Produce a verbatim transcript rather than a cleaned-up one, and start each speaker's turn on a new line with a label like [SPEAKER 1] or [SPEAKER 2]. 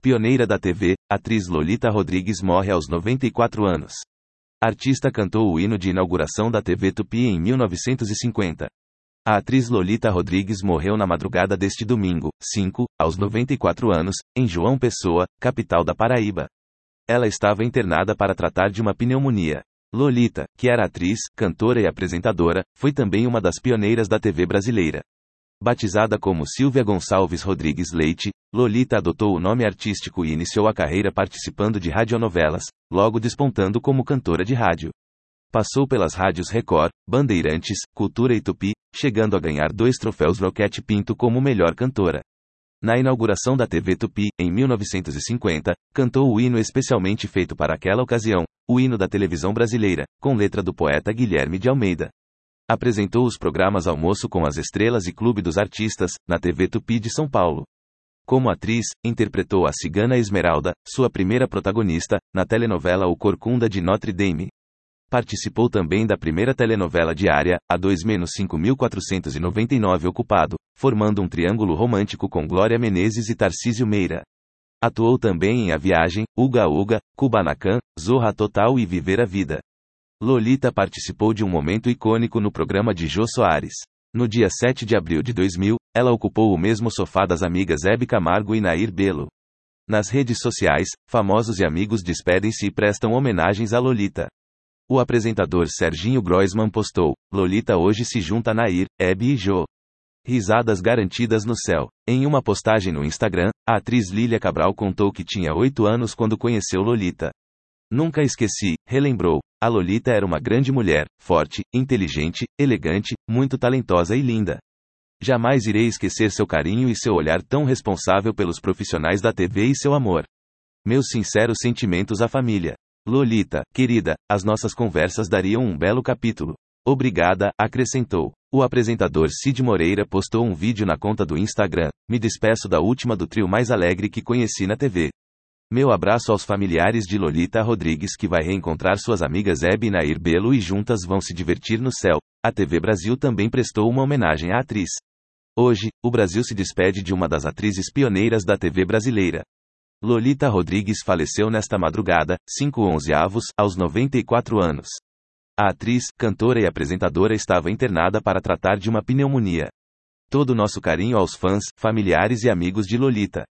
[SPEAKER 1] Pioneira da T V, atriz Lolita Rodrigues morre aos noventa e quatro anos. A artista cantou o hino de inauguração da T V Tupi em mil novecentos e cinquenta. A atriz Lolita Rodrigues morreu na madrugada deste domingo, cinco, aos noventa e quatro anos, em João Pessoa, capital da Paraíba. Ela estava internada para tratar de uma pneumonia. Lolita, que era atriz, cantora e apresentadora, foi também uma das pioneiras da T V brasileira. Batizada como Silvia Gonçalves Rodrigues Leite, Lolita adotou o nome artístico e iniciou a carreira participando de radionovelas, logo despontando como cantora de rádio. Passou pelas rádios Record, Bandeirantes, Cultura e Tupi, chegando a ganhar dois troféus Roquete Pinto como melhor cantora. Na inauguração da T V Tupi, em mil novecentos e cinquenta, cantou o hino especialmente feito para aquela ocasião, o hino da televisão brasileira, com letra do poeta Guilherme de Almeida. Apresentou os programas Almoço com as Estrelas e Clube dos Artistas, na T V Tupi de São Paulo. Como atriz, interpretou a cigana Esmeralda, sua primeira protagonista, na telenovela O Corcunda de Notre Dame. Participou também da primeira telenovela diária, a dois cinco mil quatrocentos e noventa e nove Ocupado, formando um triângulo romântico com Glória Menezes e Tarcísio Meira. Atuou também em A Viagem, Uga Uga, Kubanacan, Zorra Total e Viver a Vida. Lolita participou de um momento icônico no programa de Jô Soares. No dia sete de abril de dois mil, ela ocupou o mesmo sofá das amigas Hebe Camargo e Nair Belo. Nas redes sociais, famosos e amigos despedem-se e prestam homenagens a Lolita. O apresentador Serginho Groisman postou: Lolita hoje se junta a Nair, Hebe e Jô. Risadas garantidas no céu. Em uma postagem no Instagram, a atriz Lília Cabral contou que tinha oito anos quando conheceu Lolita. Nunca esqueci, relembrou. A Lolita era uma grande mulher, forte, inteligente, elegante, muito talentosa e linda. Jamais irei esquecer seu carinho e seu olhar tão responsável pelos profissionais da T V e seu amor. Meus sinceros sentimentos à família. Lolita, querida, as nossas conversas dariam um belo capítulo. Obrigada, acrescentou. O apresentador Cid Moreira postou um vídeo na conta do Instagram: me despeço da última do trio mais alegre que conheci na T V. Meu abraço aos familiares de Lolita Rodrigues, que vai reencontrar suas amigas Hebe e Nair Belo e juntas vão se divertir no céu. A T V Brasil também prestou uma homenagem à atriz. Hoje, o Brasil se despede de uma das atrizes pioneiras da T V brasileira. Lolita Rodrigues faleceu nesta madrugada, cinco onze avos, aos noventa e quatro anos. A atriz, cantora e apresentadora estava internada para tratar de uma pneumonia. Todo o nosso carinho aos fãs, familiares e amigos de Lolita.